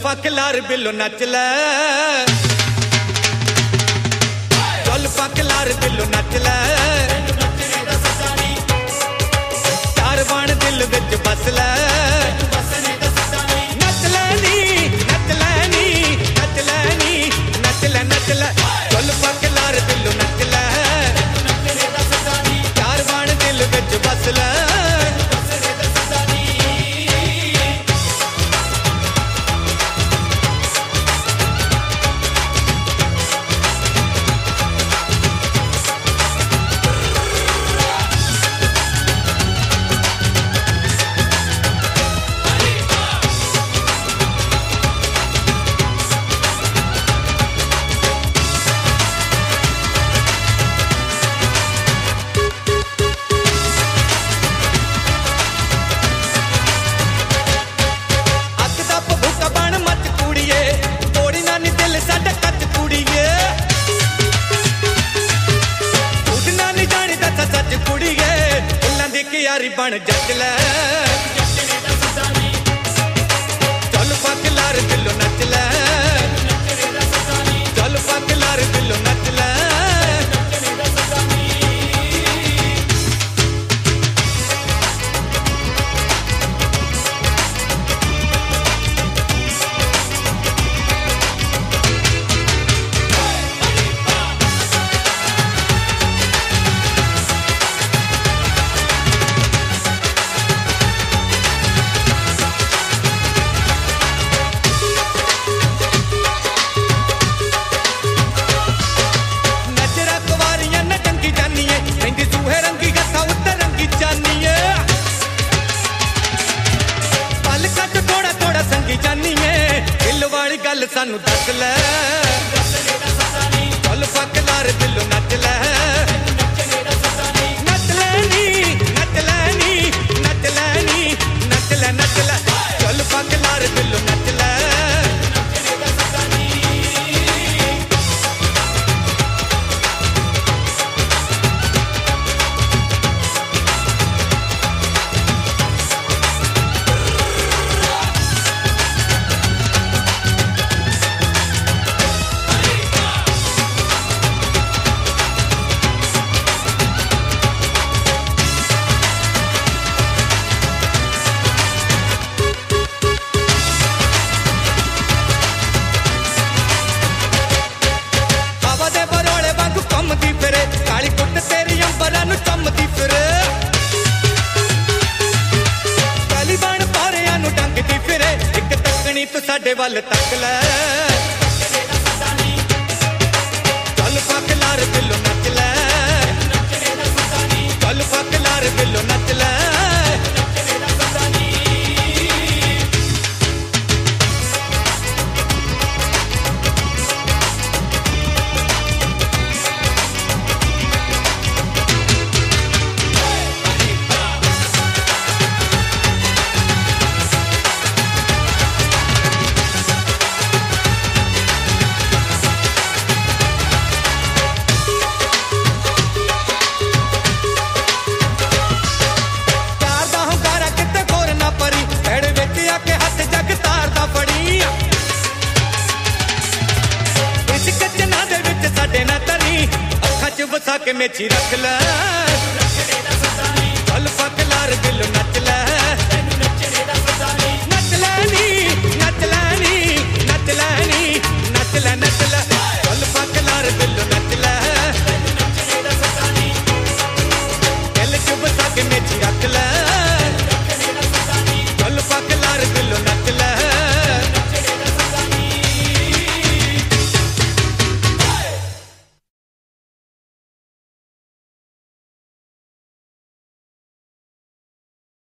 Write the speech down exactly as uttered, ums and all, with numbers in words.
पक लार बिलो नच ले, चल पक लार बिलो नच ले, चार बाण दिल विच बस ले, नच लैनी नच लैनी नच लैनी नच ले नच ले, चल पक लार बिलो नच ले, चार बाण दिल विच बस ले। यारी बन जच ले, चल पक लार दिलो नच ले, चल पक लार दिलो नच ले। गल सानू दस ले, चल पक लार दिलो नच ले, नच लैनी नच लैनी नच लैनी नच ले नच ले, चल पक लार दिलो नच ले। काली कुट तेरी अंबरां नूं चमदी फिरे, काली बाण पारियां नूं डंगदी फिरे, इक तकनी तू साडे वल तक ले, चल पक लार दिलो नच ले, चल पक लार दिलो नच ले। वसा के मेची रख ले, चल पक लार दिलो नच